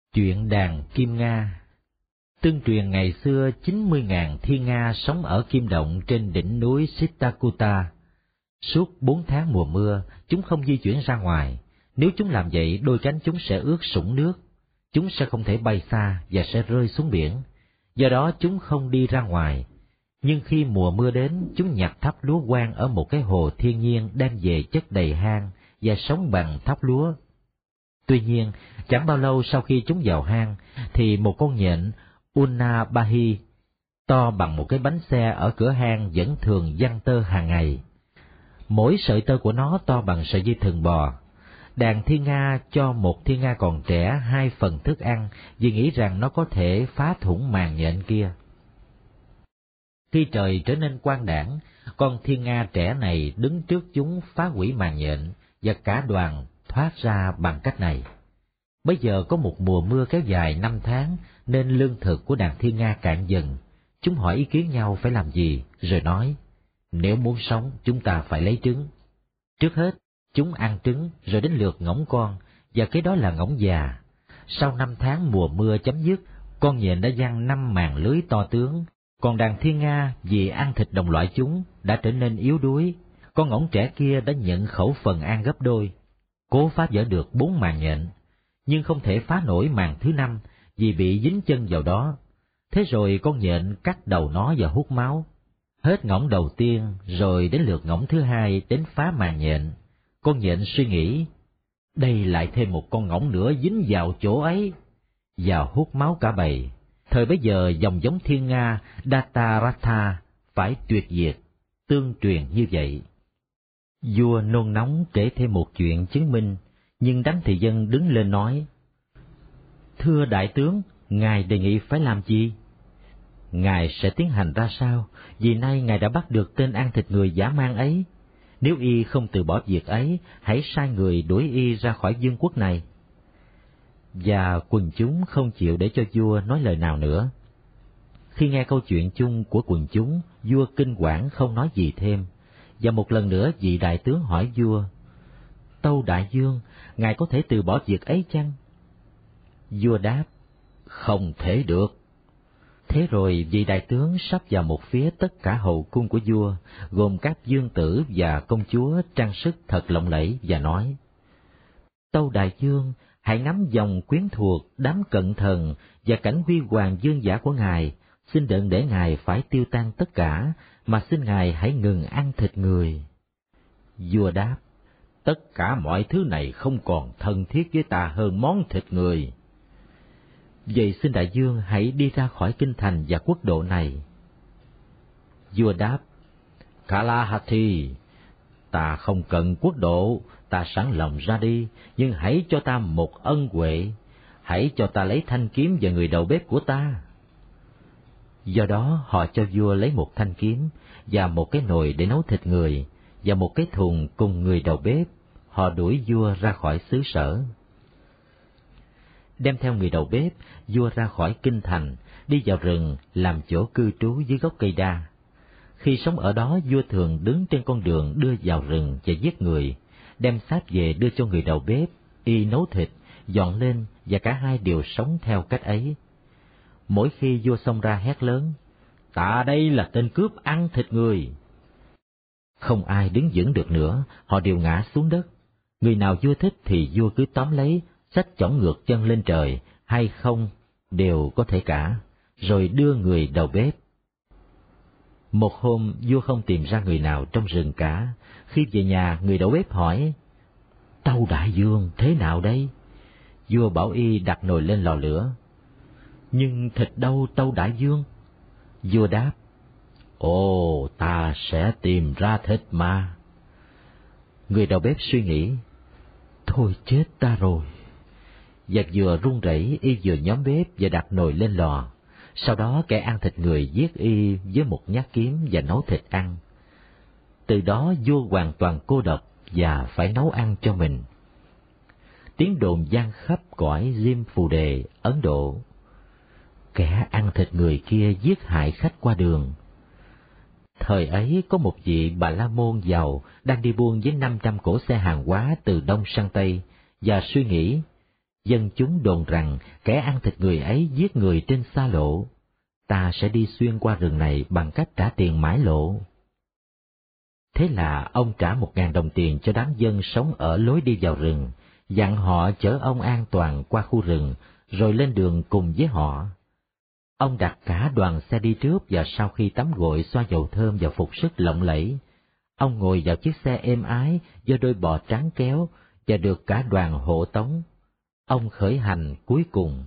Chuyện đàn Kim Nga. Tương truyền ngày xưa 90.000 thiên nga sống ở Kim Động trên đỉnh núi Sitakuta. Suốt 4 tháng mùa mưa, chúng không di chuyển ra ngoài. Nếu chúng làm vậy, đôi cánh chúng sẽ ướt sũng nước. Chúng sẽ không thể bay xa và sẽ rơi xuống biển. Do đó chúng không đi ra ngoài. Nhưng khi mùa mưa đến, chúng nhặt thóc lúa quang ở một cái hồ thiên nhiên đem về chất đầy hang và sống bằng thóc lúa. Tuy nhiên, chẳng bao lâu sau khi chúng vào hang, thì một con nhện Unabahi to bằng một cái bánh xe ở cửa hang vẫn thường giăng tơ hàng ngày. Mỗi sợi tơ của nó to bằng sợi dây thừng bò. Đàn thiên nga cho một thiên nga còn trẻ 2 phần thức ăn vì nghĩ rằng nó có thể phá thủng màng nhện kia. Khi trời trở nên quang đãng, con thiên nga trẻ này đứng trước chúng phá hủy màng nhện và cả đoàn thoát ra bằng cách này. Bây giờ có một mùa mưa kéo dài 5 tháng nên lương thực của đàn thiên nga cạn dần. Chúng hỏi ý kiến nhau phải làm gì, rồi nói, nếu muốn sống chúng ta phải lấy trứng. Trước hết, chúng ăn trứng rồi đến lượt ngỗng con, và cái đó là ngỗng già. Sau 5 tháng mùa mưa chấm dứt, con nhện đã giăng 5 màng lưới to tướng, còn đàn thiên nga vì ăn thịt đồng loại chúng đã trở nên yếu đuối. Con ngỗng trẻ kia đã nhận khẩu phần ăn gấp đôi, cố phá vỡ được 4 màng nhện, nhưng không thể phá nổi màng thứ 5 vì bị dính chân vào đó. Thế rồi con nhện cắt đầu nó và hút máu. Hết ngỗng đầu tiên rồi đến lượt ngỗng thứ 2 đến phá màng nhện. Con nhện suy nghĩ, đây lại thêm một con ngỗng nữa dính vào chỗ ấy, và hút máu cả bầy. Thời bấy giờ dòng giống thiên nga Dataratha phải tuyệt diệt, tương truyền như vậy. Vua nôn nóng kể thêm một chuyện chứng minh, nhưng đám thị dân đứng lên nói, thưa đại tướng, ngài đề nghị phải làm gì? Ngài sẽ tiến hành ra sao, vì nay ngài đã bắt được tên ăn thịt người dã man ấy. Nếu y không từ bỏ việc ấy, hãy sai người đuổi y ra khỏi vương quốc này. Và quần chúng không chịu để cho vua nói lời nào nữa. Khi nghe câu chuyện chung của quần chúng, vua kinh quản không nói gì thêm. Và một lần nữa vị đại tướng hỏi vua, tâu đại vương, ngài có thể từ bỏ việc ấy chăng? Vua đáp, không thể được. Thế rồi vị đại tướng sắp vào một phía tất cả hậu cung của vua, gồm các vương tử và công chúa trang sức thật lộng lẫy, và nói, tâu đại vương, hãy ngắm dòng quyến thuộc, đám cận thần và cảnh huy hoàng vương giả của ngài. Xin đừng để ngài phải tiêu tan tất cả, mà xin ngài hãy ngừng ăn thịt người. Vua đáp, tất cả mọi thứ này không còn thân thiết với ta hơn món thịt người. Vậy xin đại vương hãy đi ra khỏi kinh thành và quốc độ này. Vua đáp, Kalahati, ta không cần quốc độ, ta sẵn lòng ra đi, nhưng hãy cho ta một ân huệ, hãy cho ta lấy thanh kiếm và người đầu bếp của ta. Do đó họ cho vua lấy một thanh kiếm và một cái nồi để nấu thịt người và một cái thùng cùng người đầu bếp. Họ đuổi vua ra khỏi xứ sở. Đem theo người đầu bếp, vua ra khỏi kinh thành, đi vào rừng làm chỗ cư trú dưới gốc cây đa. Khi sống ở đó, vua thường đứng trên con đường đưa vào rừng và giết người, đem xác về đưa cho người đầu bếp, y nấu thịt, dọn lên, và cả hai đều sống theo cách ấy. Mỗi khi vua xông ra hét lớn, ta đây là tên cướp ăn thịt người. Không ai đứng vững được nữa, họ đều ngã xuống đất. Người nào vua thích thì vua cứ tóm lấy, xách chổng ngược chân lên trời, hay không, đều có thể cả, rồi đưa người đầu bếp. Một hôm, vua không tìm ra người nào trong rừng cả. Khi về nhà, người đầu bếp hỏi, tâu đại vương, thế nào đây? Vua bảo y đặt nồi lên lò lửa. Nhưng thịt đâu tâu đại vương? Vua đáp, ồ, ta sẽ tìm ra thịt mà. Người đầu bếp suy nghĩ, thôi chết ta rồi. Và vừa run rẩy, y vừa nhóm bếp và đặt nồi lên lò. Sau đó kẻ ăn thịt người giết y với một nhát kiếm và nấu thịt ăn. Từ đó vua hoàn toàn cô độc và phải nấu ăn cho mình. Tiếng đồn vang khắp cõi Diêm Phù Đề, Ấn Độ. Kẻ ăn thịt người kia giết hại khách qua đường. Thời ấy có một vị Bà La Môn giàu đang đi buôn với 500 cỗ xe hàng hóa từ Đông sang Tây, và suy nghĩ, Dân chúng đồn rằng kẻ ăn thịt người ấy giết người trên xa lộ. Ta sẽ đi xuyên qua rừng này bằng cách trả tiền mãi lộ. Thế là ông trả 1.000 đồng tiền cho đám dân sống ở lối đi vào rừng, dặn họ chở ông an toàn qua khu rừng, rồi lên đường cùng với họ. Ông đặt cả đoàn xe đi trước, và sau khi tắm gội xoa dầu thơm và phục sức lộng lẫy, ông ngồi vào chiếc xe êm ái do đôi bò trắng kéo và được cả đoàn hộ tống. Ông khởi hành cuối cùng.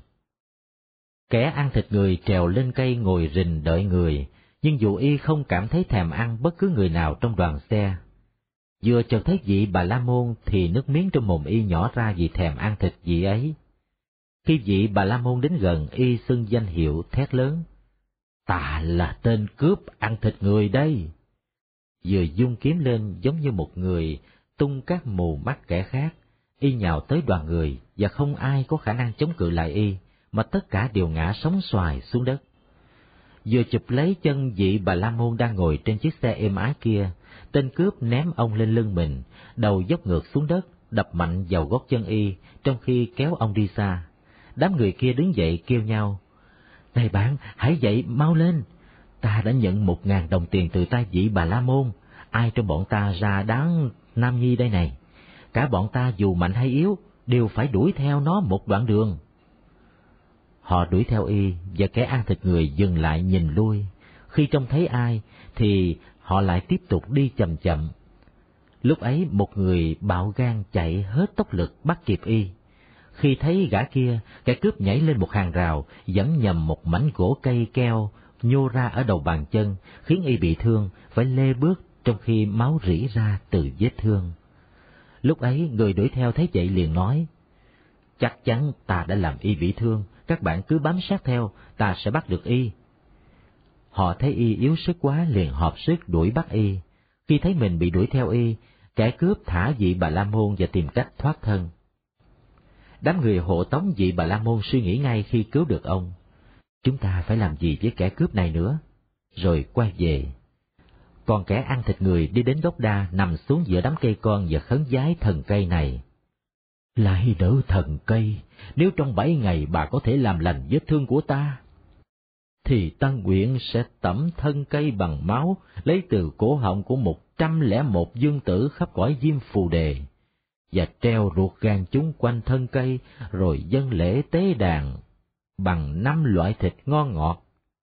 Kẻ ăn thịt người trèo lên cây ngồi rình đợi người, nhưng dù y không cảm thấy thèm ăn bất cứ người nào trong đoàn xe. Vừa chợt thấy vị Bà La Môn thì nước miếng trong mồm y nhỏ ra vì thèm ăn thịt vị ấy. Khi vị Bà La Môn đến gần, y xưng danh hiệu thét lớn: "Ta là tên cướp ăn thịt người đây!" Vừa giương kiếm lên giống như một người tung các mù mắt kẻ khác, y nhào tới đoàn người và không ai có khả năng chống cự lại y, mà tất cả đều ngã sóng xoài xuống đất. Vừa chụp lấy chân vị Bà La Môn đang ngồi trên chiếc xe êm ái kia, tên cướp ném ông lên lưng mình, đầu dốc ngược xuống đất, đập mạnh vào gót chân y, trong khi kéo ông đi xa. Đám người kia đứng dậy kêu nhau: "Này bạn, hãy dậy mau lên! Ta đã nhận 1.000 đồng tiền từ tay vị Bà La Môn. Ai trong bọn ta ra đón Nam Nhi đây này? Cả bọn ta dù mạnh hay yếu, đều phải đuổi theo nó một đoạn đường." Họ đuổi theo y, và kẻ ăn thịt người dừng lại nhìn lui. Khi trông thấy ai, thì họ lại tiếp tục đi chậm chậm. Lúc ấy một người bạo gan chạy hết tốc lực bắt kịp y. Khi thấy gã kia, kẻ cướp nhảy lên một hàng rào, dẫn nhầm một mảnh gỗ cây keo nhô ra ở đầu bàn chân, khiến y bị thương, phải lê bước trong khi máu rỉ ra từ vết thương. Lúc ấy người đuổi theo thấy vậy liền nói: "Chắc chắn ta đã làm y bị thương, các bạn cứ bám sát theo, ta sẽ bắt được y." Họ thấy y yếu sức quá liền họp sức đuổi bắt y. Khi thấy mình bị đuổi theo y, kẻ cướp thả vị Bà La Môn và tìm cách thoát thân. Đám người hộ tống vị Bà La Môn suy nghĩ ngay khi cứu được ông: "Chúng ta phải làm gì với kẻ cướp này nữa?" Rồi quay về. Còn kẻ ăn thịt người đi đến gốc đa, nằm xuống giữa đám cây con và khấn vái thần cây này: "Lạy đỡ thần cây, nếu trong 7 ngày bà có thể làm lành vết thương của ta, thì ta nguyện sẽ tẩm thân cây bằng máu lấy từ cổ họng của 101 dương tử khắp cõi Diêm Phù Đề, và treo ruột gan chúng quanh thân cây, rồi dâng lễ tế đàn bằng 5 loại thịt ngon ngọt."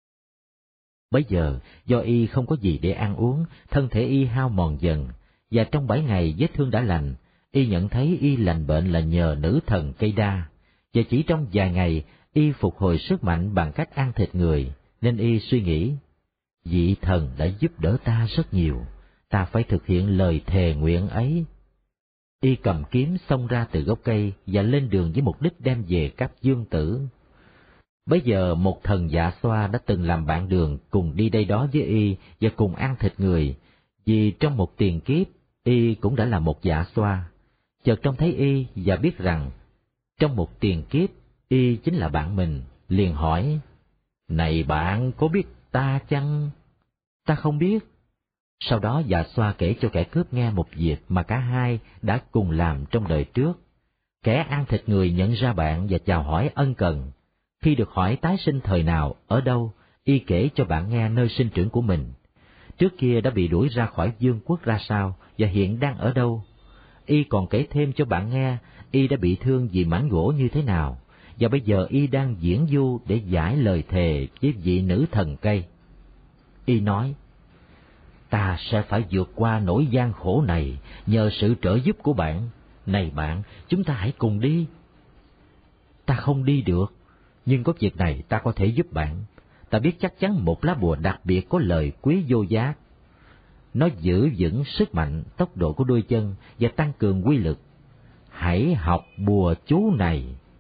Bấy giờ, do y không có gì để ăn uống, thân thể y hao mòn dần, và trong 7 ngày vết thương đã lành, y nhận thấy y lành bệnh là nhờ nữ thần cây đa, và chỉ trong vài ngày y phục hồi sức mạnh bằng cách ăn thịt người, nên y suy nghĩ: vị thần đã giúp đỡ ta rất nhiều, ta phải thực hiện lời thề nguyện ấy. Y cầm kiếm xông ra từ gốc cây và lên đường với mục đích đem về các dương tử. Bấy giờ một thần dạ xoa đã từng làm bạn đường cùng đi đây đó với y và cùng ăn thịt người, vì trong một tiền kiếp y cũng đã là một dạ xoa. Chợt trông thấy y và biết rằng trong một tiền kiếp y chính là bạn mình, liền hỏi: "Này bạn, có biết ta chăng?" "Ta không biết." Sau đó dạ xoa kể cho kẻ cướp nghe một việc mà cả hai đã cùng làm trong đời trước. Kẻ ăn thịt người nhận ra bạn và chào hỏi ân cần. Khi được hỏi tái sinh thời nào, ở đâu, y kể cho bạn nghe nơi sinh trưởng của mình. Trước kia đã bị đuổi ra khỏi vương quốc ra sao và hiện đang ở đâu. Y còn kể thêm cho bạn nghe y đã bị thương vì mảnh gỗ như thế nào, và bây giờ y đang diễn du để giải lời thề với vị nữ thần cây. Y nói: "Ta sẽ phải vượt qua nỗi gian khổ này nhờ sự trợ giúp của bạn. Này bạn, chúng ta hãy cùng đi." "Ta không đi được, nhưng có việc này ta có thể giúp bạn. Ta biết chắc chắn một lá bùa đặc biệt có lời quý vô giá. Nó giữ vững sức mạnh, tốc độ của đôi chân và tăng cường quy lực. Hãy học bùa chú này."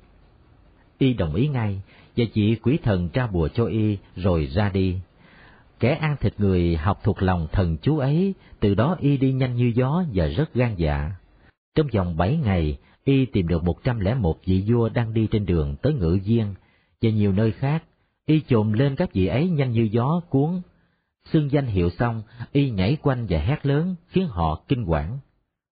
Y đồng ý ngay, và chị quỷ thần tra bùa cho y rồi ra đi. Kẻ ăn thịt người học thuộc lòng thần chú ấy, từ đó y đi nhanh như gió và rất gan dạ. Trong vòng 7 ngày, y tìm được 101 vị vua đang đi trên đường tới Ngự Viên và nhiều nơi khác. Y chồm lên các vị ấy nhanh như gió cuốn. Xưng danh hiệu xong, y nhảy quanh và hét lớn khiến họ kinh hoảng.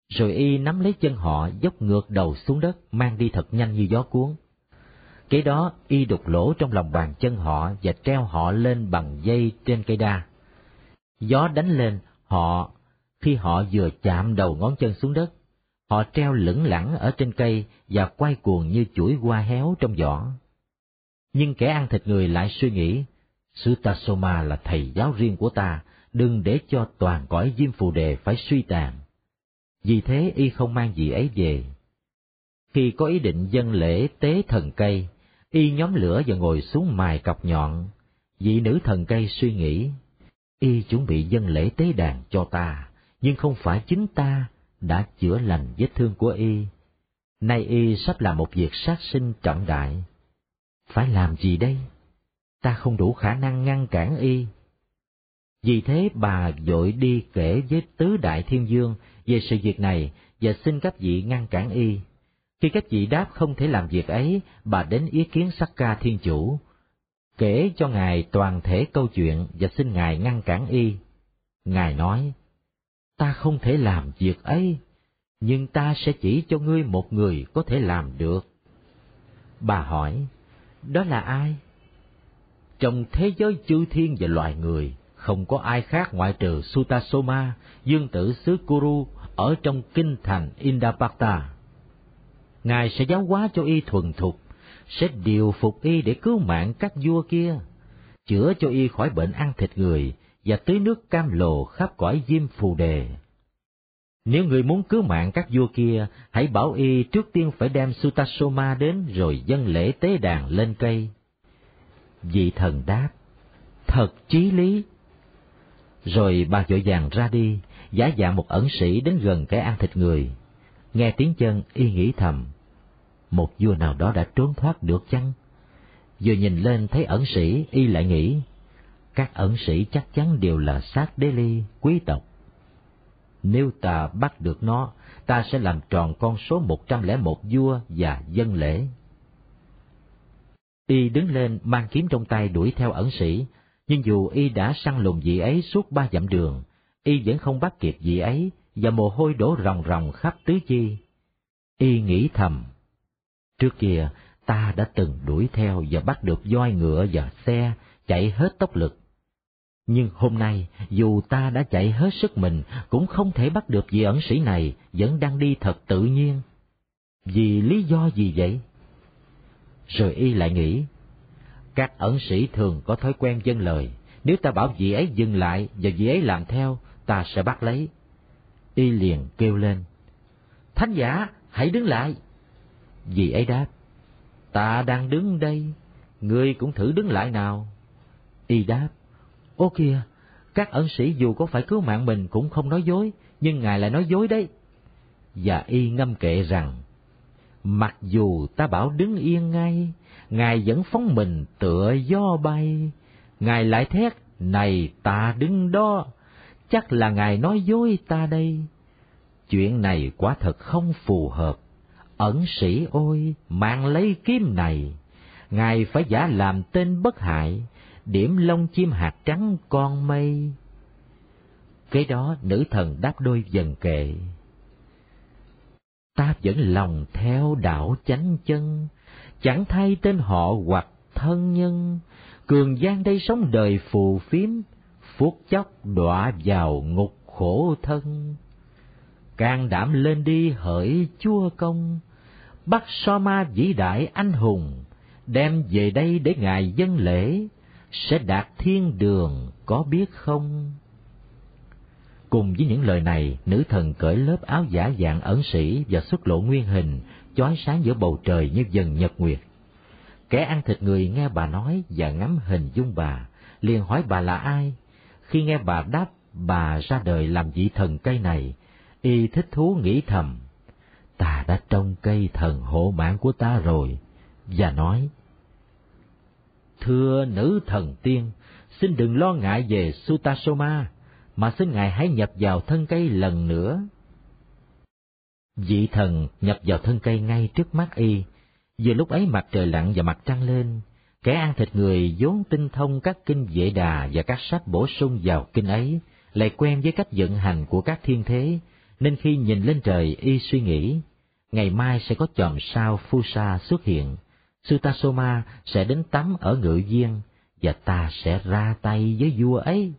Rồi y nắm lấy chân họ, dốc ngược đầu xuống đất, mang đi thật nhanh như gió cuốn. Kế đó y đục lỗ trong lòng bàn chân họ và treo họ lên bằng dây trên cây đa. Gió đánh lên họ, khi họ vừa chạm đầu ngón chân xuống đất, họ treo lững lẳng ở trên cây và quay cuồng như chuỗi hoa héo trong giỏ. Nhưng kẻ ăn thịt người lại suy nghĩ, Sutasoma là thầy giáo riêng của ta, đừng để cho toàn cõi Diêm Phù Đề phải suy tàn. Vì thế y không mang gì ấy về. Khi có ý định dâng lễ tế thần cây, y nhóm lửa và ngồi xuống mài cọc nhọn. Vị nữ thần cây suy nghĩ, y chuẩn bị dâng lễ tế đàn cho ta, nhưng không phải chính ta đã chữa lành vết thương của y. Nay y sắp làm một việc sát sinh trọng đại. Phải làm gì đây? Ta không đủ khả năng ngăn cản y. Vì thế bà vội đi kể với tứ đại thiên dương về sự việc này và xin các vị ngăn cản y. Khi các vị đáp không thể làm việc ấy, bà đến ý kiến Sakka Thiên Chủ, kể cho Ngài toàn thể câu chuyện và xin Ngài ngăn cản y. Ngài nói, ta không thể làm việc ấy, nhưng ta sẽ chỉ cho ngươi một người có thể làm được. Bà hỏi, đó là ai? Trong thế giới chư thiên và loài người, không có ai khác ngoại trừ Sutasoma, dương tử xứ Kuru ở trong kinh thành Indapata. Ngài sẽ giáo hóa cho y thuần thục, sẽ điều phục y để cứu mạng các vua kia, chữa cho y khỏi bệnh ăn thịt người và tưới nước cam lồ khắp cõi Diêm Phù Đề. Nếu người muốn cứu mạng các vua kia, hãy bảo y trước tiên phải đem Sutasoma đến rồi dâng lễ tế đàn lên cây. Vị thần đáp, thật chí lý. Rồi bà vội vàng ra đi, giả dạng một ẩn sĩ đến gần kẻ ăn thịt người. Nghe tiếng chân, y nghĩ thầm, một vua nào đó đã trốn thoát được chăng? Vừa nhìn lên thấy ẩn sĩ, y lại nghĩ, các ẩn sĩ chắc chắn đều là sát đế ly, quý tộc. Nếu ta bắt được nó, ta sẽ làm tròn con số 101 vua và dâng lễ. Y đứng lên mang kiếm trong tay đuổi theo ẩn sĩ, nhưng dù y đã săn lùng vị ấy suốt 3 dặm đường, y vẫn không bắt kịp vị ấy và mồ hôi đổ ròng ròng khắp tứ chi. Y nghĩ thầm, trước kia ta đã từng đuổi theo và bắt được voi ngựa và xe chạy hết tốc lực. Nhưng hôm nay, dù ta đã chạy hết sức mình, cũng không thể bắt được vị ẩn sĩ này vẫn đang đi thật tự nhiên. Vì lý do gì vậy? Rồi y lại nghĩ, các ẩn sĩ thường có thói quen vâng lời, nếu ta bảo vị ấy dừng lại và vị ấy làm theo, ta sẽ bắt lấy. Y liền kêu lên, thánh giả, hãy đứng lại. Vị ấy đáp, ta đang đứng đây, ngươi cũng thử đứng lại nào. Y đáp, ô kìa, các ẩn sĩ dù có phải cứu mạng mình cũng không nói dối, nhưng ngài lại nói dối đấy. Và y ngâm kệ rằng, mặc dù ta bảo đứng yên ngay, ngài vẫn phóng mình tựa gió bay. Ngài lại thét, này ta đứng đó, chắc là ngài nói dối ta đây. Chuyện này quả thật không phù hợp. Ẩn sĩ ôi, mang lấy kiếm này, ngài phải giả làm tên bất hại, điểm lông chim hạt trắng con mây. Kế đó nữ thần đáp đôi dần kệ, ta vẫn lòng theo đạo chánh chân, chẳng thay tên họ hoặc thân nhân. Cường gian đây sống đời phù phiếm, phút chốc đọa vào ngục khổ thân. Can đảm lên đi hỡi chúa công, bắt Soma vĩ đại anh hùng, đem về đây để ngài dâng lễ, sẽ đạt thiên đường có biết không? Cùng với những lời này, nữ thần cởi lớp áo giả dạng ẩn sĩ và xuất lộ nguyên hình, chói sáng giữa bầu trời như dần nhật nguyệt. Kẻ ăn thịt người nghe bà nói và ngắm hình dung bà, liền hỏi bà là ai. Khi nghe bà đáp bà ra đời làm vị thần cây này, y thích thú nghĩ thầm, ta đã trông cây thần hộ mạng của ta rồi, và nói, thưa nữ thần tiên, xin đừng lo ngại về Sutasoma, mà xin ngài hãy nhập vào thân cây lần nữa. Vị thần nhập vào thân cây ngay trước mắt y. Vừa lúc ấy mặt trời lặn và mặt trăng lên. Kẻ ăn thịt người vốn tinh thông các kinh Vệ Đà và các sách bổ sung vào kinh ấy, lại quen với cách vận hành của các thiên thế, nên khi nhìn lên trời y suy nghĩ, ngày mai sẽ có chòm sao Phusa xuất hiện, Sutasoma sẽ đến tắm ở Ngự Viên, và ta sẽ ra tay với vua ấy.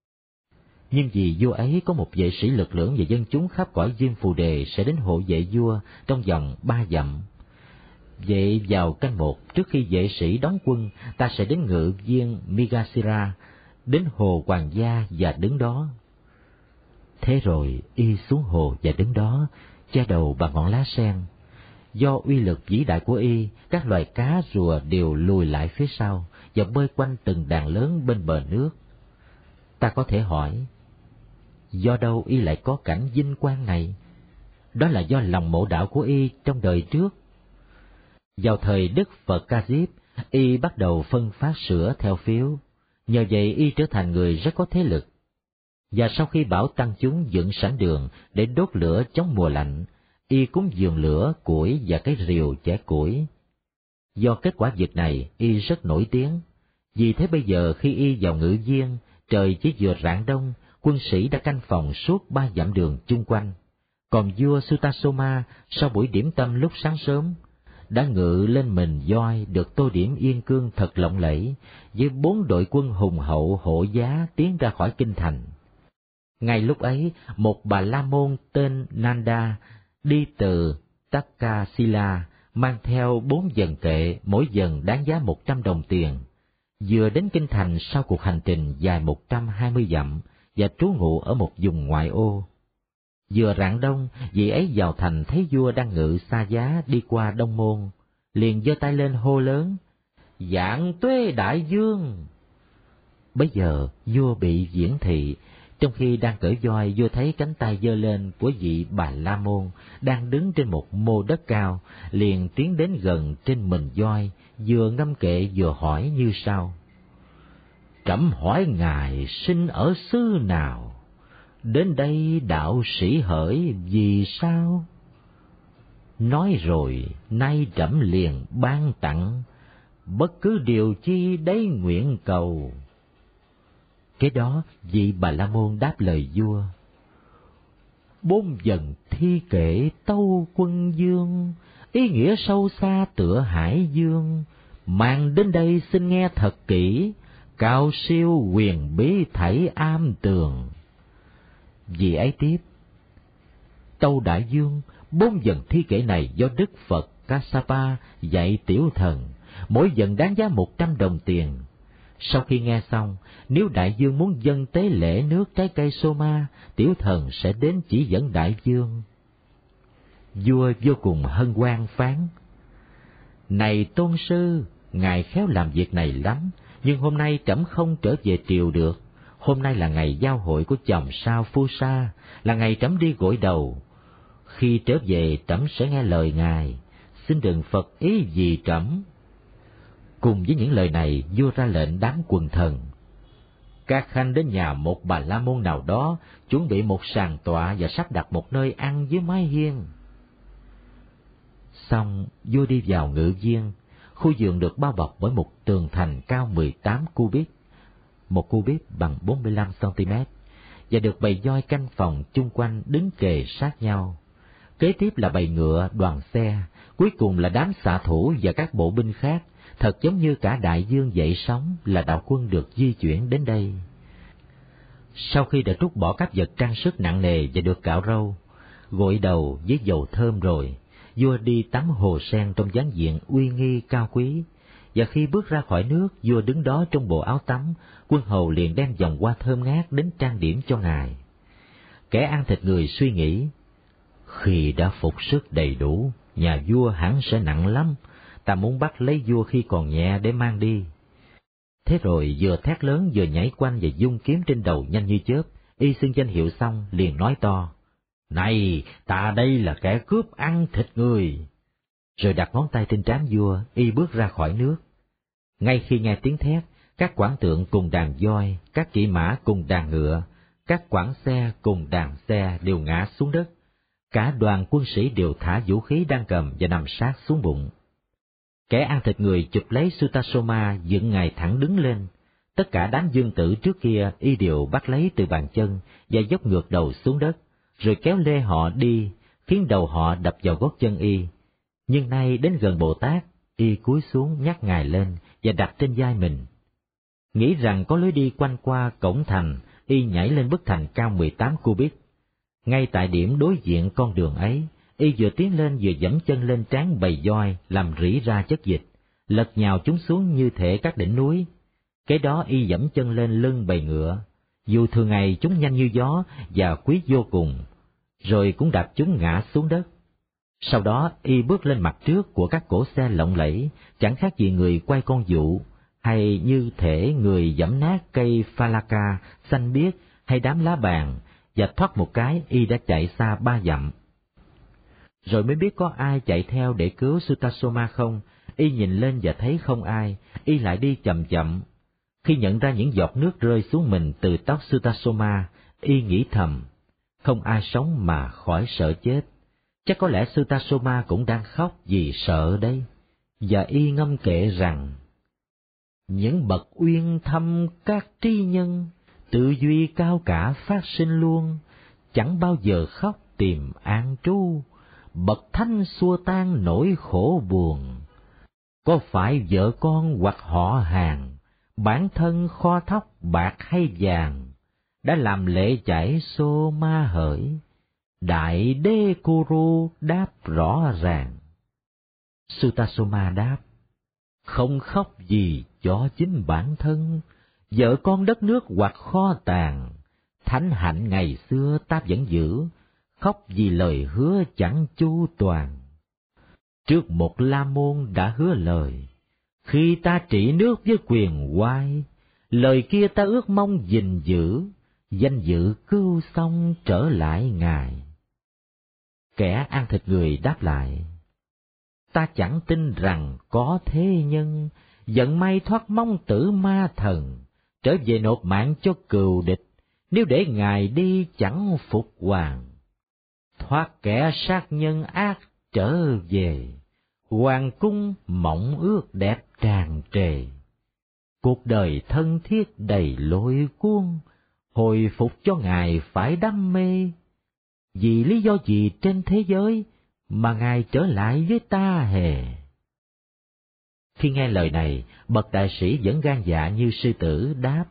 Nhưng vì vua ấy có một vệ sĩ lực lưỡng và dân chúng khắp cõi Diêm Phù Đề sẽ đến hộ vệ vua trong vòng 3 dặm. Vậy vào canh 1, trước khi vệ sĩ đóng quân, ta sẽ đến Ngự Viên Migasira, đến hồ Hoàng gia và đứng đó. Thế rồi y xuống hồ và đứng đó, che đầu bằng ngọn lá sen. Do uy lực vĩ đại của y, các loài cá rùa đều lùi lại phía sau và bơi quanh từng đàn lớn bên bờ nước. Ta có thể hỏi, do đâu y lại có cảnh vinh quang này? Đó là do lòng mộ đạo của y trong đời trước. Vào thời Đức Phật Ca Diếp, y bắt đầu phân phát sữa theo phiếu, nhờ vậy y trở thành người rất có thế lực. Và sau khi bảo tăng chúng dựng sẵn đường để đốt lửa chống mùa lạnh, y cúng dường lửa, củi và cái rìu chẻ củi. Do kết quả việc này, y rất nổi tiếng. Vì thế bây giờ khi y vào Ngự Viên, trời chỉ vừa rạng đông, quân sĩ đã canh phòng suốt 3 dặm đường chung quanh. Còn vua Sutasoma, sau buổi điểm tâm lúc sáng sớm, đã ngự lên mình voi được tô điểm yên cương thật lộng lẫy, với 4 đội quân hùng hậu hộ giá tiến ra khỏi kinh thành. Ngay lúc ấy, một bà la môn tên Nanda đi từ Takasila, mang theo 4 dần tệ, mỗi dần đáng giá 100 đồng tiền, vừa đến kinh thành sau cuộc hành trình dài 120 dặm và trú ngụ ở một vùng ngoại ô. Vừa rạng đông, vị ấy vào thành thấy vua đang ngự xa giá đi qua Đông Môn, liền giơ tay lên hô lớn: "Vạn tuế đại vương!" Bấy giờ vua bị viễn thị. Trong khi đang cưỡi voi, vua thấy cánh tay giơ lên của vị Bà La Môn đang đứng trên một mô đất cao, liền tiến đến gần trên mình voi, vừa ngâm kệ vừa hỏi như sau: "Trẫm hỏi ngài sinh ở xứ nào? Đến đây đạo sĩ hỡi vì sao?" Nói rồi nay trẫm liền ban tặng, bất cứ điều chi đấy nguyện cầu. Kế đó vị Bà La Môn đáp lời vua: "4 dần thi kệ tâu quân dương, ý nghĩa sâu xa tựa hải dương, mang đến đây xin nghe thật kỹ, cao siêu huyền bí thảy am tường." Vì ấy tiếp: "Tâu đại vương, 4 dần thi kệ này do Đức Phật Kassapa dạy tiểu thần, mỗi dần đáng giá 100 đồng tiền. Sau khi nghe xong, nếu đại vương muốn dâng tế lễ nước trái cây Soma, tiểu thần sẽ đến chỉ dẫn đại vương." Vua vô cùng hân hoan phán: "Này tôn sư, ngài khéo làm việc này lắm, nhưng hôm nay trẫm không trở về triều được. Hôm nay là ngày giao hội của chòm sao Phusa, là ngày trẫm đi gội đầu. Khi trở về trẫm sẽ nghe lời ngài, xin đừng phật ý gì trẫm." Cùng với những lời này, vua ra lệnh đám quần thần: "Các khanh đến nhà một Bà La Môn nào đó, chuẩn bị một sàn tọa và sắp đặt một nơi ăn dưới mái hiên." Xong, vua đi vào Ngự Viên. Khu vườn được bao bọc bởi một tường thành cao 18 cubit, 1 cubit bằng 45 cm, và được bầy voi canh phòng chung quanh đứng kề sát nhau. Kế tiếp là bầy ngựa, đoàn xe, cuối cùng là đám xạ thủ và các bộ binh khác, thật giống như cả đại dương dậy sóng là đạo quân được di chuyển đến đây. Sau khi đã trút bỏ các vật trang sức nặng nề và được cạo râu, gội đầu với dầu thơm rồi, vua đi tắm hồ sen trong dáng diện uy nghi cao quý. Và khi bước ra khỏi nước, vua đứng đó trong bộ áo tắm, quân hầu liền đem vòng hoa thơm ngát đến trang điểm cho ngài. Kẻ ăn thịt người suy nghĩ: "Khi đã phục sức đầy đủ, nhà vua hẳn sẽ nặng lắm, ta muốn bắt lấy vua khi còn nhẹ để mang đi." Thế rồi vừa thét lớn vừa nhảy quanh và vung kiếm trên đầu nhanh như chớp. Y xưng danh hiệu xong liền nói to: "Này, ta đây là kẻ cướp ăn thịt người." Rồi đặt ngón tay trên trán vua, y bước ra khỏi nước. Ngay khi nghe tiếng thét, các quản tượng cùng đàn voi, các kỵ mã cùng đàn ngựa, các quản xe cùng đàn xe đều ngã xuống đất. Cả đoàn quân sĩ đều thả vũ khí đang cầm và nằm sát xuống bụng. Kẻ ăn thịt người chụp lấy Sutasoma, dựng ngài thẳng đứng lên. Tất cả đám dương tử trước kia y đều bắt lấy từ bàn chân và dốc ngược đầu xuống đất, rồi kéo lê họ đi, khiến đầu họ đập vào gót chân y. Nhưng nay đến gần Bồ Tát, y cúi xuống nhắc Ngài lên và đặt trên vai mình. Nghĩ rằng có lối đi quanh qua cổng thành, y nhảy lên bức thành cao 18 cubit. Ngay tại điểm đối diện con đường ấy, y vừa tiến lên vừa giẫm chân lên trán bầy voi làm rỉ ra chất dịch, lật nhào chúng xuống như thể các đỉnh núi. Kế đó y giẫm chân lên lưng bầy ngựa, dù thường ngày chúng nhanh như gió và quý vô cùng, rồi cũng đạp chúng ngã xuống đất. Sau đó y bước lên mặt trước của các cỗ xe lộng lẫy, chẳng khác gì người quay con dụ, hay như thể người giẫm nát cây Phalaka xanh biếc hay đám lá bàn, và thoát một cái y đã chạy xa 3 dặm. Rồi mới biết có ai chạy theo để cứu Sutasoma không, y nhìn lên và thấy không ai, y lại đi chậm chậm. Khi nhận ra những giọt nước rơi xuống mình từ tóc Sutasoma, y nghĩ thầm, không ai sống mà khỏi sợ chết. Chắc có lẽ Sutasoma cũng đang khóc vì sợ đấy. Và y ngâm kệ rằng, những bậc uyên thâm các tri nhân, tự duy cao cả phát sinh luôn, chẳng bao giờ khóc tìm an trú, bậc thánh xua tan nỗi khổ buồn. Có phải vợ con hoặc họ hàng, bản thân kho thóc bạc hay vàng, đã làm lễ chảy xô ma hởi, Đại Đế Kuru đáp rõ ràng. Sutasoma đáp, không khóc gì cho chính bản thân, vợ con đất nước hoặc kho tàng, thánh hạnh ngày xưa ta vẫn giữ, khóc vì lời hứa chẳng chu toàn. Trước một La Môn đã hứa lời, khi ta trị nước với quyền oai, lời kia ta ước mong gìn giữ, danh dự cứu xong trở lại Ngài. Kẻ ăn thịt người đáp lại, ta chẳng tin rằng có thế nhân, vận may thoát mong tử ma thần, trở về nộp mạng cho cừu địch, nếu để Ngài đi chẳng phục hoàng. Thoát kẻ sát nhân ác trở về, hoàng cung mộng ước đẹp tràn trề. Cuộc đời thân thiết đầy lôi cuốn, hồi phục cho Ngài phải đam mê. Vì lý do gì trên thế giới mà Ngài trở lại với ta hề? Khi nghe lời này, bậc đại sĩ vẫn gan dạ như sư tử đáp,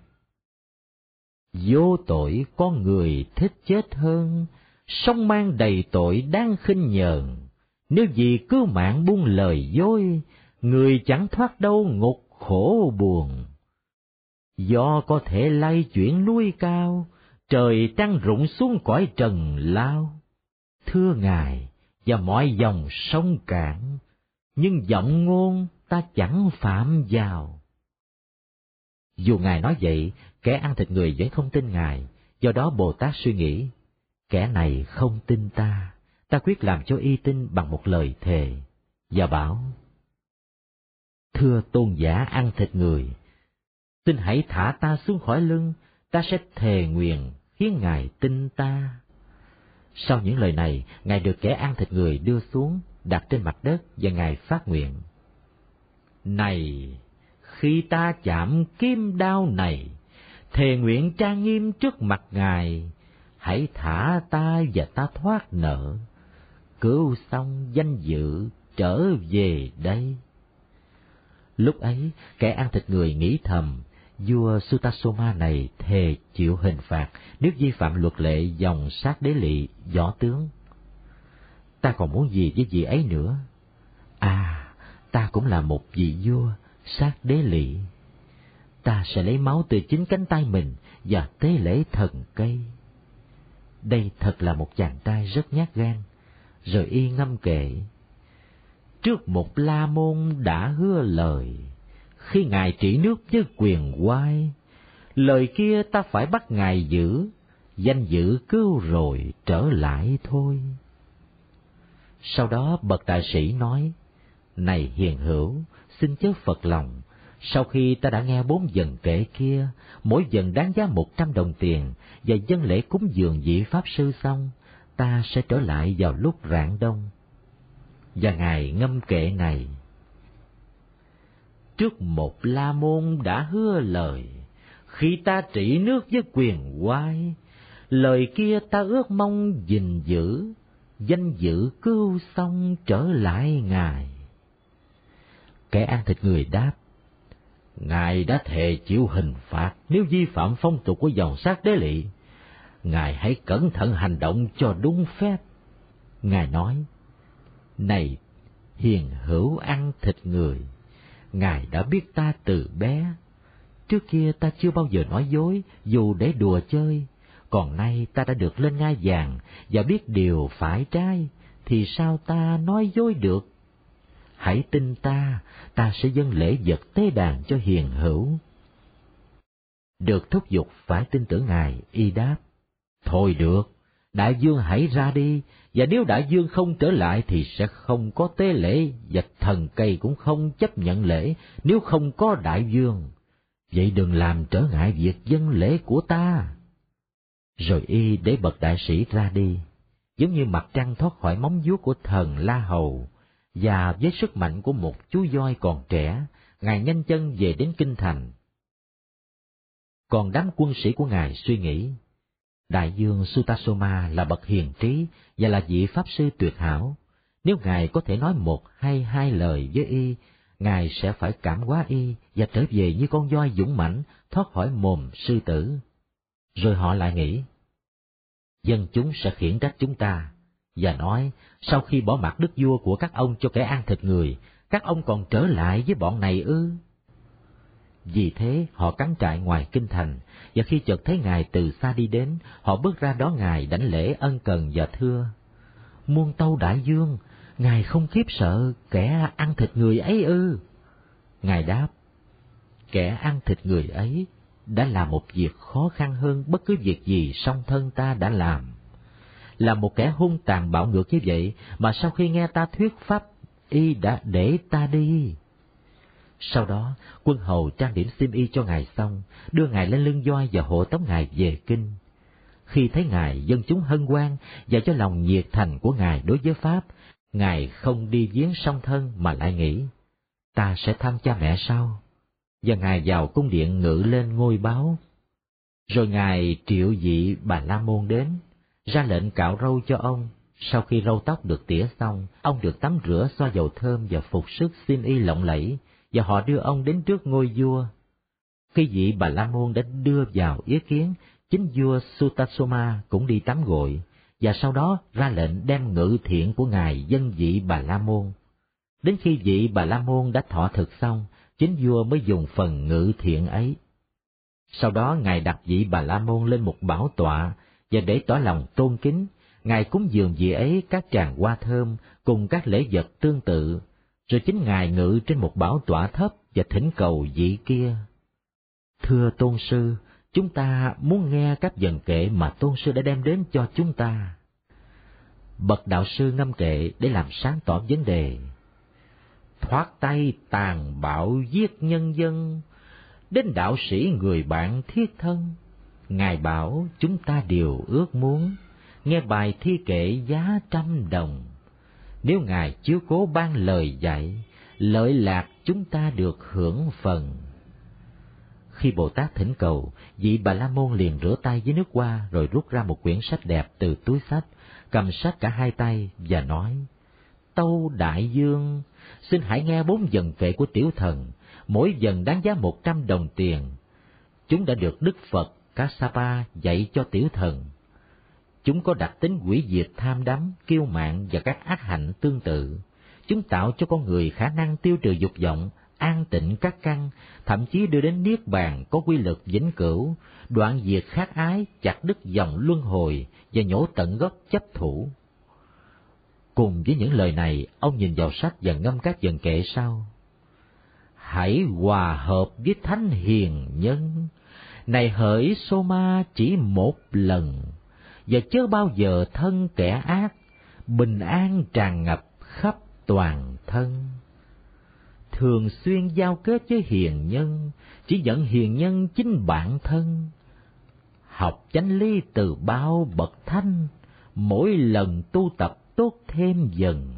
vô tội con người thích chết hơn, song mang đầy tội đáng khinh nhờn. Nếu vì cứu mạng buông lời dối, người chẳng thoát đâu ngục khổ buồn. Do có thể lay chuyển núi cao, trời trăng rụng xuống cõi trần lao. Thưa Ngài và mọi dòng sông cạn, nhưng giọng ngôn ta chẳng phạm vào. Dù Ngài nói vậy, kẻ ăn thịt người vẫn không tin Ngài, do đó Bồ Tát suy nghĩ, kẻ này không tin ta quyết làm cho y tin bằng một lời thề, và bảo, thưa tôn giả ăn thịt người, xin hãy thả ta xuống khỏi lưng, ta sẽ thề nguyện khiến Ngài tin ta. Sau những lời này, Ngài được kẻ ăn thịt người đưa xuống, đặt trên mặt đất và Ngài phát nguyện, này, khi ta chạm kim đao này, thề nguyện trang nghiêm trước mặt Ngài, hãy thả ta và ta thoát nợ, cứu xong danh dự trở về đây. Lúc ấy, kẻ ăn thịt người nghĩ thầm, vua Sutasoma này thề chịu hình phạt nếu vi phạm luật lệ dòng sát đế lỵ võ tướng. Ta còn muốn gì với vị ấy nữa? Ta cũng là một vị vua sát đế lỵ. Ta sẽ lấy máu từ chính cánh tay mình và tế lễ thần cây. Đây thật là một chàng trai rất nhát gan. Rồi y ngâm kệ, trước một La Môn đã hứa lời, khi Ngài trị nước với quyền oai, lời kia ta phải bắt Ngài giữ, danh dự cứu rồi trở lại thôi. Sau đó bậc đại sĩ nói, này hiền hữu, xin chớ phật lòng, sau khi ta đã nghe 4 vần kệ kia, mỗi vần đáng giá 100 đồng tiền, và dâng lễ cúng dường vị Pháp Sư xong, ta sẽ trở lại vào lúc rạng đông. Và Ngài ngâm kệ này, trước một La Môn đã hứa lời, khi ta trị nước với quyền oai, lời kia ta ước mong gìn giữ, danh dự cứu xong trở lại Ngài. Kẻ ăn thịt người đáp: Ngài đã thề chịu hình phạt nếu vi phạm phong tục của dòng xác đế lỵ. Ngài hãy cẩn thận hành động cho đúng phép. Ngài nói: Này hiền hữu ăn thịt người, Ngài đã biết ta từ bé. Trước kia ta chưa bao giờ nói dối dù để đùa chơi, còn nay ta đã được lên ngai vàng và biết điều phải trái, thì sao ta nói dối được? Hãy tin ta sẽ dâng lễ vật tế đàn cho hiền hữu. Được thúc giục phải tin tưởng Ngài, y đáp: Thôi được, đại vương hãy ra đi, và nếu đại vương không trở lại thì sẽ không có tế lễ, và thần cây cũng không chấp nhận lễ nếu không có đại vương. Vậy đừng làm trở ngại việc dâng lễ của ta. Rồi y để bậc đại sĩ ra đi, giống như mặt trăng thoát khỏi móng vuốt của thần La Hầu, và với sức mạnh của một chú voi còn trẻ, Ngài nhanh chân về đến kinh thành. Còn đám quân sĩ của Ngài suy nghĩ, đại vương Sutasoma là bậc hiền trí và là vị pháp sư tuyệt hảo. Nếu Ngài có thể nói một hay hai lời với y, Ngài sẽ phải cảm hóa y và trở về như con voi dũng mãnh thoát khỏi mồm sư tử. Rồi họ lại nghĩ, dân chúng sẽ khiển trách chúng ta, và nói, sau khi bỏ mặc đức vua của các ông cho kẻ ăn thịt người, các ông còn trở lại với bọn này ư? Vì thế họ cắm trại ngoài kinh thành, và khi chợt thấy Ngài từ xa đi đến, họ bước ra đón Ngài đảnh lễ ân cần và thưa: Muôn tâu đại vương, Ngài không khiếp sợ kẻ ăn thịt người ấy ư? Ngài đáp: Kẻ ăn thịt người ấy đã làm một việc khó khăn hơn bất cứ việc gì song thân ta đã làm. Là một kẻ hung tàn bạo ngược như vậy mà sau khi nghe ta thuyết pháp, y đã để ta đi. Sau đó, quân hầu trang điểm xiêm y cho Ngài xong, đưa Ngài lên lưng voi và hộ tống Ngài về kinh. Khi thấy Ngài, dân chúng hân hoan và cho lòng nhiệt thành của Ngài đối với Pháp, Ngài không đi viếng song thân mà lại nghĩ, ta sẽ thăm cha mẹ sau. Và Ngài vào cung điện ngự lên ngôi báu. Rồi Ngài triệu vị Bà La Môn đến, ra lệnh cạo râu cho ông. Sau khi râu tóc được tỉa xong, ông được tắm rửa xoa dầu thơm và phục sức xiêm y lộng lẫy, và họ đưa ông đến trước ngôi vua. Khi vị Bà La Môn đã đưa vào yết kiến, chính vua Sutasoma cũng đi tắm gội, và sau đó ra lệnh đem ngự thiện của Ngài dâng vị Bà La Môn. Đến khi vị Bà La Môn đã thọ thực xong, chính vua mới dùng phần ngự thiện ấy. Sau đó Ngài đặt vị Bà La Môn lên một bảo tọa, và để tỏ lòng tôn kính, Ngài cúng dường vị ấy các tràng hoa thơm cùng các lễ vật tương tự, rồi chính Ngài ngự trên một bảo tọa thấp và thỉnh cầu vị kia: Thưa tôn sư, chúng ta muốn nghe các vần kệ mà tôn sư đã đem đến cho chúng ta. Bậc đạo sư ngâm kệ để làm sáng tỏ vấn đề. Thoát tay tàn bạo giết nhân dân, đến đạo sĩ người bạn thiết thân. Ngài bảo chúng ta đều ước muốn nghe bài thi kệ giá $100. Nếu Ngài chiếu cố ban lời dạy, lợi lạc chúng ta được hưởng phần. Khi Bồ Tát thỉnh cầu, vị Bà La Môn liền rửa tay với nước hoa, rồi rút ra một quyển sách đẹp từ túi sách, cầm sách cả hai tay và nói: Tâu đại vương, xin hãy nghe 4 vần kệ của tiểu thần, mỗi vần đáng giá $100 tiền. Chúng đã được Đức Phật Kassapa dạy cho tiểu thần. Chúng có đặc tính hủy diệt tham đắm, kiêu mạn và các ác hạnh tương tự. Chúng tạo cho con người khả năng tiêu trừ dục vọng, an tịnh các căn, thậm chí đưa đến niết bàn có quy lực vĩnh cửu, đoạn diệt khát ái, chặt đứt dòng luân hồi và nhổ tận gốc chấp thủ. Cùng với những lời này, ông nhìn vào sách và ngâm các vần kệ sau: Hãy hòa hợp với thánh hiền nhân, này hỡi Soma chỉ một lần, và chớ bao giờ thân kẻ ác, bình an tràn ngập khắp toàn thân. Thường xuyên giao kết với hiền nhân, chỉ dẫn hiền nhân chính bản thân. Học chánh lý từ bao bậc thánh, mỗi lần tu tập tốt thêm dần.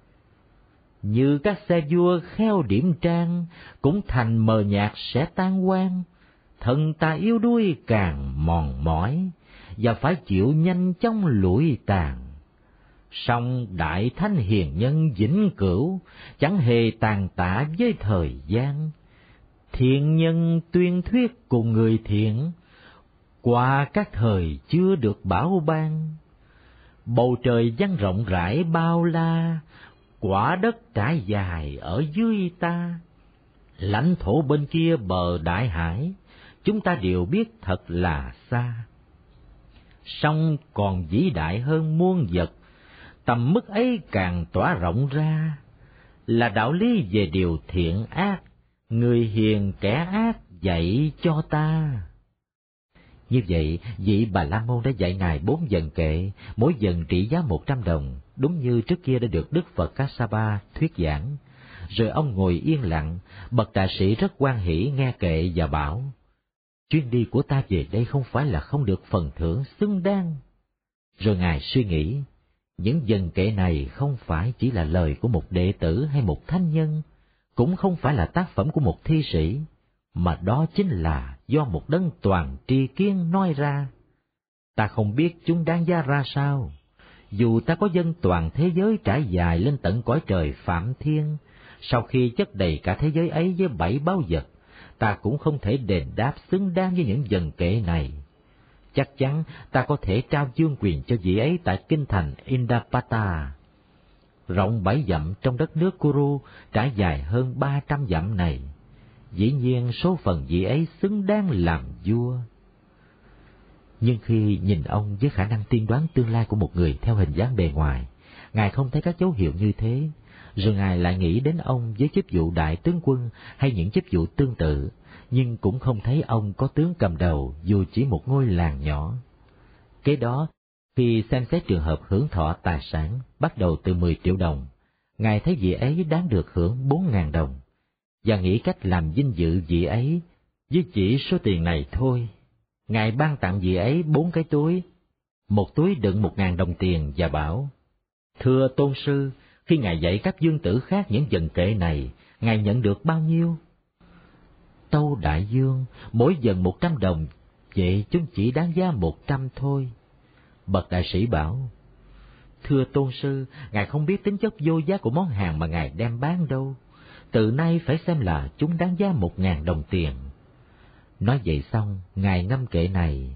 Như các xe vua kheo điểm trang, cũng thành mờ nhạt sẽ tan quang. Thân ta yếu đuối càng mòn mỏi, và phải chịu nhanh chóng lụi tàn. Song đại thánh hiền nhân vĩnh cửu chẳng hề tàn tạ với thời gian. Thiện nhân tuyên thuyết cùng người thiện, qua các thời chưa được bảo ban. Bầu trời dang rộng rãi bao la, quả đất trải dài ở dưới ta. Lãnh thổ bên kia bờ đại hải, chúng ta đều biết thật là xa. Song còn vĩ đại hơn muôn vật, tầm mức ấy càng tỏa rộng ra, là đạo lý về điều thiện ác, người hiền kẻ ác dạy cho ta. Như vậy, vị Bà La Môn đã dạy Ngài 4 dần kệ, mỗi dần trị giá 100 đồng, đúng như trước kia đã được Đức Phật Kassapa thuyết giảng. Rồi ông ngồi yên lặng, bậc đại sĩ rất hoan hỷ nghe kệ và bảo: chuyến đi của ta về đây không phải là không được phần thưởng xứng đáng. Rồi Ngài suy nghĩ, những dần kệ này không phải chỉ là lời của một đệ tử hay một thánh nhân, cũng không phải là tác phẩm của một thi sĩ, mà đó chính là do một đấng toàn tri kiến nói ra. Ta không biết chúng đáng giá ra sao, dù ta có dâng toàn thế giới trải dài lên tận cõi trời Phạm Thiên, sau khi chất đầy cả thế giới ấy với 7 báu vật, ta cũng không thể đền đáp xứng đáng với những dần kệ này. Chắc chắn ta có thể trao dương quyền cho vị ấy tại kinh thành Indapata, rộng 7 dặm trong đất nước Kuru, trải dài hơn 300 dặm này. Dĩ nhiên số phận vị ấy xứng đáng làm vua. Nhưng khi nhìn ông với khả năng tiên đoán tương lai của một người theo hình dáng bề ngoài, Ngài không thấy các dấu hiệu như thế. Rồi Ngài lại nghĩ đến ông với chức vụ đại tướng quân hay những chức vụ tương tự, nhưng cũng không thấy ông có tướng cầm đầu dù chỉ một ngôi làng nhỏ. Kế đó, khi xem xét trường hợp hưởng thọ tài sản bắt đầu từ 10 triệu đồng, Ngài thấy vị ấy đáng được hưởng 4.000 đồng, và nghĩ cách làm vinh dự vị ấy với chỉ số tiền này thôi. Ngài ban tặng vị ấy 4 cái túi, một túi đựng 1.000 đồng tiền và bảo: thưa tôn sư, khi Ngài dạy các dương tử khác những dần kệ này, Ngài nhận được bao nhiêu? Tâu đại dương, mỗi dần 100 đồng, vậy chúng chỉ đáng giá 100 thôi. Bậc đại sĩ bảo: thưa tôn sư, Ngài không biết tính chất vô giá của món hàng mà Ngài đem bán đâu. Từ nay phải xem là chúng đáng giá 1.000 đồng tiền. Nói vậy xong, Ngài ngâm kệ này: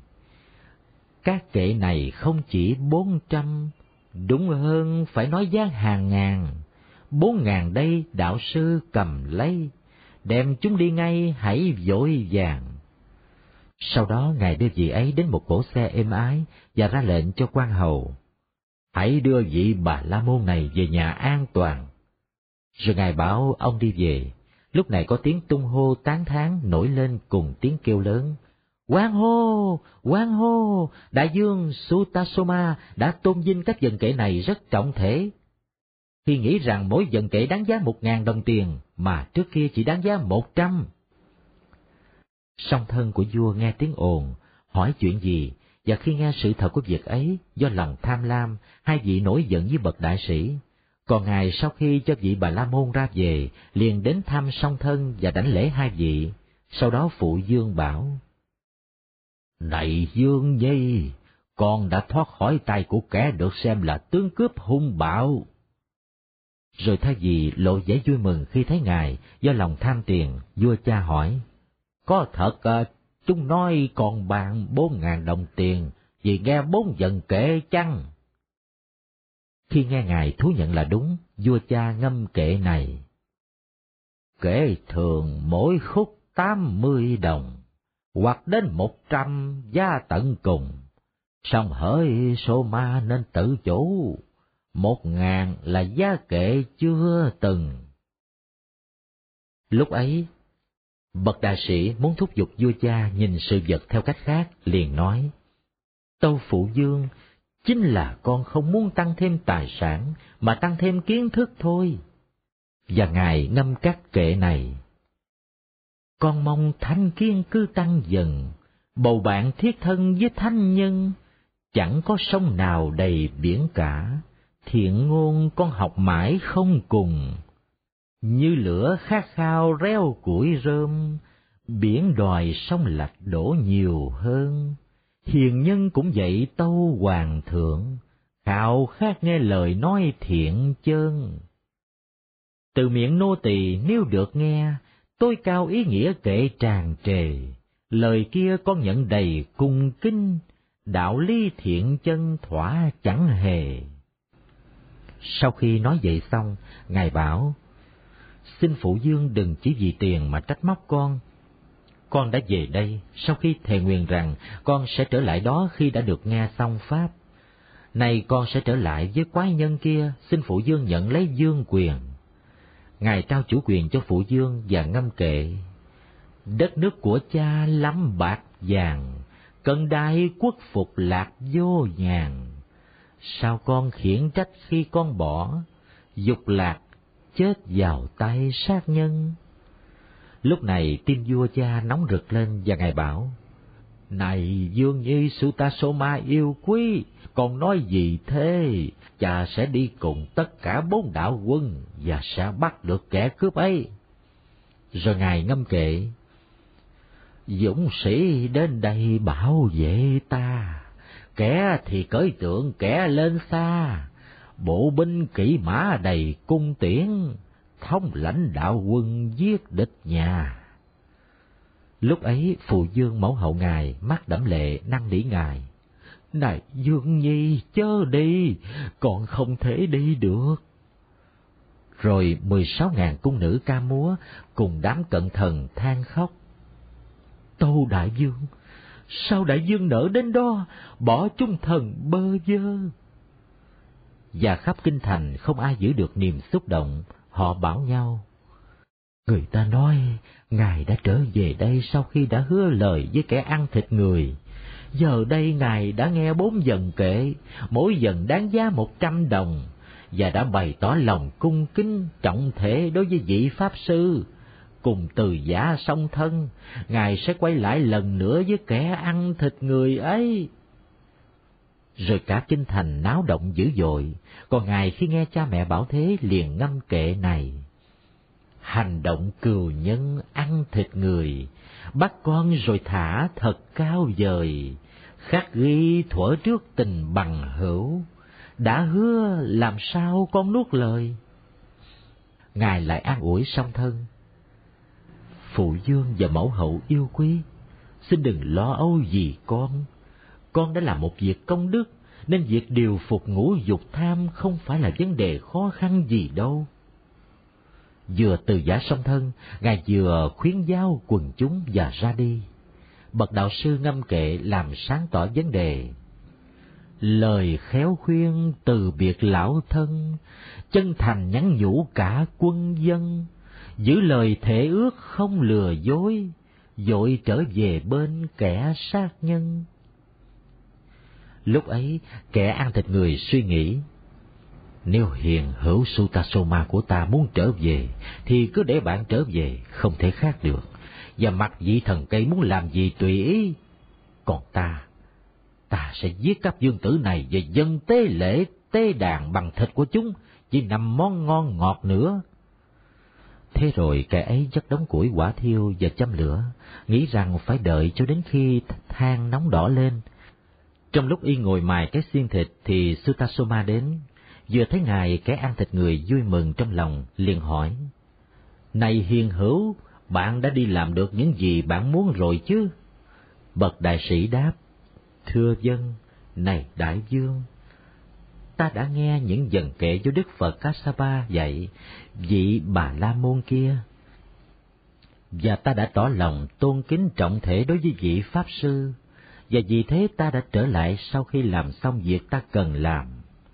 các kệ này không chỉ 400, đúng hơn phải nói giá hàng ngàn. 4.000 đây đạo sư cầm lấy, đem chúng đi ngay hãy vội vàng. Sau đó Ngài đưa vị ấy đến một cỗ xe êm ái và ra lệnh cho quan hầu: hãy đưa vị Bà La Môn này về nhà an toàn. Rồi Ngài bảo ông đi về. Lúc này có tiếng tung hô tán thán nổi lên cùng tiếng kêu lớn: Quan hô! Quan hô! Đại dương Sutasoma đã tôn vinh các dần kệ này rất trọng thể. Khi nghĩ rằng mỗi dần kệ đáng giá 1.000 đồng tiền, mà trước kia chỉ đáng giá 100. Song thân của vua nghe tiếng ồn, hỏi chuyện gì, và khi nghe sự thật của việc ấy, do lòng tham lam, hai vị nổi giận với bậc đại sĩ. Còn Ngài sau khi cho vị Bà La Môn ra về, liền đến thăm song thân và đảnh lễ hai vị. Sau đó phụ Dương bảo: này Dương Nhi, con đã thoát khỏi tay của kẻ được xem là tướng cướp hung bạo. Rồi thay vì lộ vẻ vui mừng khi thấy Ngài do lòng tham tiền, vua cha hỏi: có thật chúng nói còn bạn 4.000 đồng tiền vì nghe 4 dần kệ chăng? Khi nghe Ngài thú nhận là đúng, vua cha ngâm kệ này: kệ thường mỗi khúc 80 đồng, hoặc đến 100 giá tận cùng. Song hỡi số ma nên tự chủ, 1.000 là giá kệ chưa từng. Lúc ấy, bậc đại sĩ muốn thúc giục vua cha nhìn sự vật theo cách khác, liền nói: tâu phụ Dương, chính là con không muốn tăng thêm tài sản, mà tăng thêm kiến thức thôi. Và Ngài ngâm các kệ này: con mong thanh kiến cứ tăng dần, bầu bạn thiết thân với thánh nhân. Chẳng có sông nào đầy biển cả, thiện ngôn con học mãi không cùng. Như lửa khát khao reo củi rơm, biển đòi sông lạch đổ nhiều hơn. Hiền nhân cũng vậy tâu hoàng thượng, khao khát nghe lời nói thiện chân. Từ miệng nô tỳ nếu được nghe, tôi cao ý nghĩa kệ tràn trề, lời kia con nhận đầy cung kính, đạo lý thiện chân thỏa chẳng hề. Sau khi nói vậy xong, ngài bảo, xin phụ vương đừng chỉ vì tiền mà trách móc con. Con đã về đây sau khi thề nguyền rằng con sẽ trở lại đó khi đã được nghe xong pháp. Nay con sẽ trở lại với quái nhân kia, xin phụ vương nhận lấy vương quyền. Ngài trao chủ quyền cho phụ vương và ngâm kệ. Đất nước của cha lắm bạc vàng, cận đại quốc phục lạc vô nhàn. Sao con khiển trách khi con bỏ, dục lạc chết vào tay sát nhân. Lúc này tim vua cha nóng rực lên và ngài bảo, này Dương Nhi Sutasoma yêu quý, con nói gì thế? Cha sẽ đi cùng tất cả 4 đạo quân và sẽ bắt được kẻ cướp ấy. Rồi ngài ngâm kệ, dũng sĩ đến đây bảo vệ ta, kẻ thì cưỡi tượng, kẻ lên xa, bộ binh kỵ mã đầy cung tiễn, thống lãnh đạo quân giết địch nhà. Lúc ấy phụ vương mẫu hậu ngài mắt đẫm lệ năn nỉ ngài, này Dương Nhi chớ đi, còn không thể đi được. Rồi 16.000 cung nữ ca múa cùng đám cận thần than khóc, tâu đại vương, sao đại vương nỡ đến đó bỏ chúng thần bơ vơ. Và khắp kinh thành không ai giữ được niềm xúc động, họ bảo nhau, người ta nói ngài đã trở về đây sau khi đã hứa lời với kẻ ăn thịt người. Giờ đây ngài đã nghe 4 dần kệ, mỗi dần đáng giá 100 đồng, và đã bày tỏ lòng cung kính trọng thể đối với vị pháp sư. Cùng từ giả song thân, ngài sẽ quay lại lần nữa với kẻ ăn thịt người ấy. Rồi cả kinh thành náo động dữ dội, còn ngài khi nghe cha mẹ bảo thế liền ngâm kệ này: hành động cừu nhân ăn thịt người, bắt con rồi thả thật cao vời, khắc ghi thuở trước tình bằng hữu, đã hứa làm sao con nuốt lời. Ngài lại an ủi song thân: phụ vương và mẫu hậu yêu quý, xin đừng lo âu vì con đã làm một việc công đức, nên việc điều phục ngũ dục tham không phải là vấn đề khó khăn gì đâu. Vừa từ giả song thân, ngài vừa khuyến giáo quần chúng và ra đi. Bậc đạo sư ngâm kệ làm sáng tỏ vấn đề: lời khéo khuyên từ biệt lão thân, chân thành nhắn nhủ cả quân dân, giữ lời thệ ước không lừa dối, vội trở về bên kẻ sát nhân. Lúc ấy kẻ ăn thịt người suy nghĩ: nếu hiền hữu Sutasoma của ta muốn trở về thì cứ để bạn trở về, không thể khác được, và mặc vị thần cây muốn làm gì tùy ý. Còn ta sẽ giết các vương tử này và dâng tế lễ tế đàn bằng thịt của chúng, chỉ nằm món ngon ngọt nữa. Thế rồi kẻ ấy chất đống củi hỏa thiêu và châm lửa, nghĩ rằng phải đợi cho đến khi than nóng đỏ lên. Trong lúc y ngồi mài cái xiên thịt thì Sutasoma đến, vừa thấy ngài kẻ ăn thịt người vui mừng trong lòng, liền hỏi: này hiền hữu, bạn đã đi làm được những gì bạn muốn rồi chứ? Bậc đại sĩ đáp: thưa vâng, này đại vương, ta đã nghe những dần kệ do Đức Phật Kassapa dạy vị Bà La Môn kia, và ta đã tỏ lòng tôn kính trọng thể đối với vị pháp sư, và vì thế ta đã trở lại sau khi làm xong việc ta cần làm.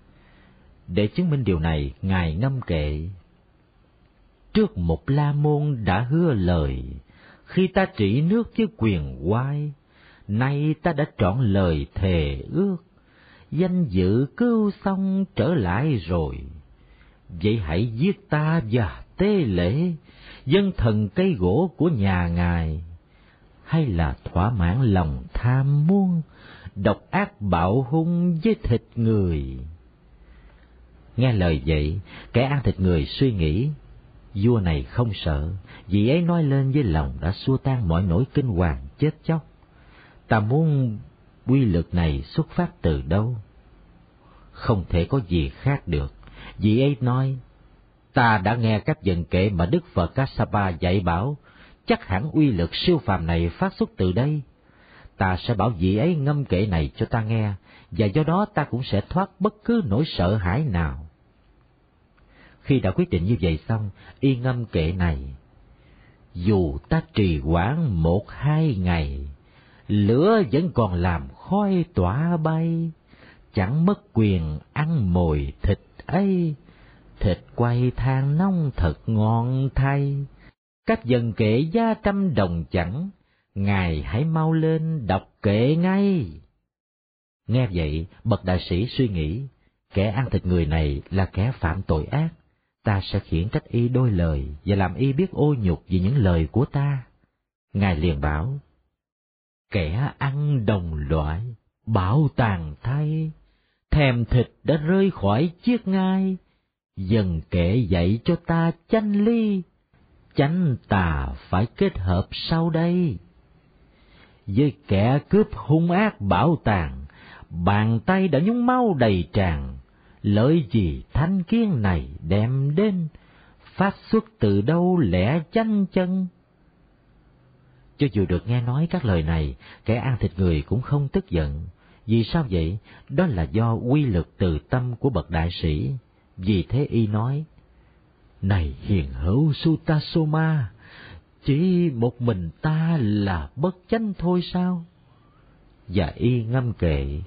Để chứng minh điều này, ngài ngâm kệ: trước một La Môn đã hứa lời, khi ta trị nước với quyền oai, nay ta đã trọn lời thề ước, danh dự cứu xong trở lại rồi. Vậy hãy giết ta và tế lễ, dân thần cây gỗ của nhà ngài, hay là thỏa mãn lòng tham muốn, độc ác bạo hung với thịt người. Nghe lời vậy, kẻ ăn thịt người suy nghĩ: vua này không sợ, vị ấy nói lên với lòng đã xua tan mọi nỗi kinh hoàng chết chóc. Ta muốn quy lực này xuất phát từ đâu? Không thể có gì khác được. Vị ấy nói, ta đã nghe các vần kệ mà Đức Phật Kassapa dạy bảo, chắc hẳn uy lực siêu phàm này phát xuất từ đây. Ta sẽ bảo vị ấy ngâm kệ này cho ta nghe, và do đó ta cũng sẽ thoát bất cứ nỗi sợ hãi nào. Khi đã quyết định như vậy xong, y ngâm kệ này: dù ta trì hoãn 1-2 ngày, lửa vẫn còn làm khói tỏa bay, chẳng mất quyền ăn mồi thịt ấy, thịt quay than nóng thật ngon thay. Các vần kệ giá 100 đồng chẳng, ngài hãy mau lên đọc kệ ngay. Nghe vậy, bậc đại sĩ suy nghĩ, kẻ ăn thịt người này là kẻ phạm tội ác, ta sẽ khiển trách y đôi lời và làm y biết ô nhục vì những lời của ta. Ngài liền bảo, kẻ ăn đồng loại, bảo tàng thay, thèm thịt đã rơi khỏi chiếc ngai, dần kệ dạy cho ta chánh ly, chánh tà phải kết hợp sau đây. Với kẻ cướp hung ác bảo tàng, bàn tay đã nhúng máu đầy tràn, lợi gì thanh kiến này đem đến, phát xuất từ đâu lẽ chánh chân. Cho dù được nghe nói các lời này, kẻ ăn thịt người cũng không tức giận. Vì sao vậy? Đó là do quy lực từ tâm của bậc đại sĩ. Vì thế y nói, này hiền hữu Sutasoma, chỉ một mình ta là bất chánh thôi sao? Và y ngâm kệ,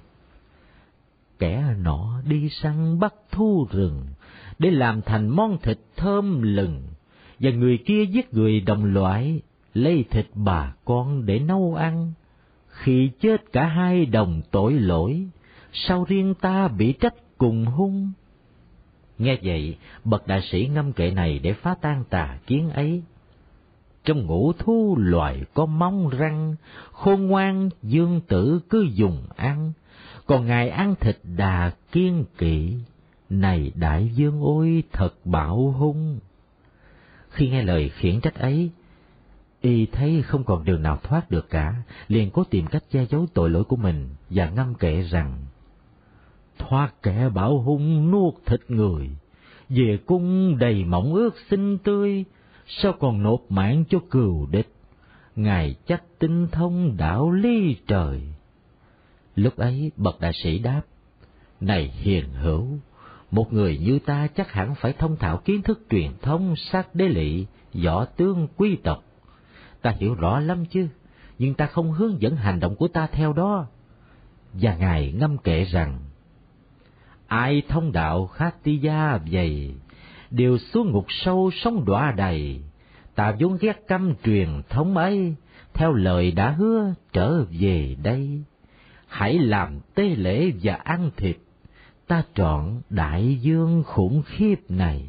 kẻ nọ đi săn bắt thú rừng để làm thành món thịt thơm lừng, và người kia giết người đồng loại, lấy thịt bà con để nấu ăn. Khi chết cả hai đồng tội lỗi, sao riêng ta bị trách cùng hung? Nghe vậy, bậc đại sĩ ngâm kệ này để phá tan tà kiến ấy. Trong ngũ thú loài có móng răng, khôn ngoan dương tử cứ dùng ăn, còn ngài ăn thịt đà kiên kỵ, này đại vương ôi thật bạo hung. Khi nghe lời khiển trách ấy, y thấy không còn đường nào thoát được cả, liền cố tìm cách che giấu tội lỗi của mình và ngâm kệ rằng, thoát kẻ bạo hung nuốt thịt người, về cung đầy mộng ước xinh tươi, sao còn nộp mạng cho cừu địch, ngài chắc tinh thông đạo lý trời. Lúc ấy bậc đại sĩ đáp, này hiền hữu, một người như ta chắc hẳn phải thông thạo kiến thức truyền thống sát đế lỵ, võ tướng quý tộc. Ta hiểu rõ lắm chứ, nhưng ta không hướng dẫn hành động của ta theo đó. Và ngài ngâm kệ rằng, ai thông đạo Khatiya vậy, đều xuống ngục sâu sống đọa đầy. Ta vốn ghét căm truyền thống ấy, theo lời đã hứa trở về đây. Hãy làm tế lễ và ăn thịt, ta trọn đại dương khủng khiếp này.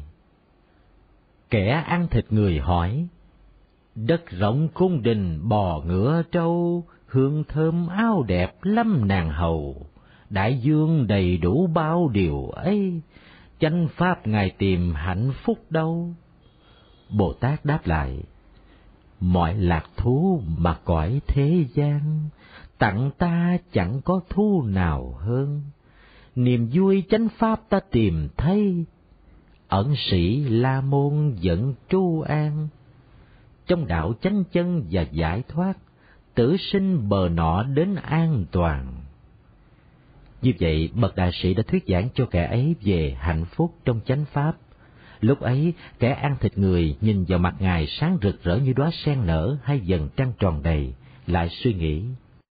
Kẻ ăn thịt người hỏi, đất rộng cung đình bò ngựa trâu, hương thơm áo đẹp lắm nàng hầu, đại dương đầy đủ bao điều ấy, chánh pháp ngài tìm hạnh phúc đâu? Bồ Tát đáp lại, mọi lạc thú mà cõi thế gian, tặng ta chẳng có thú nào hơn. Niềm vui chánh pháp ta tìm thấy, ẩn sĩ La Môn dẫn tru an. Trong đạo chánh chân và giải thoát, tử sinh bờ nọ đến an toàn. Như vậy, bậc đại sĩ đã thuyết giảng cho kẻ ấy về hạnh phúc trong chánh pháp. Lúc ấy, kẻ ăn thịt người nhìn vào mặt ngài sáng rực rỡ như đóa sen nở hay dần trăng tròn đầy, lại suy nghĩ,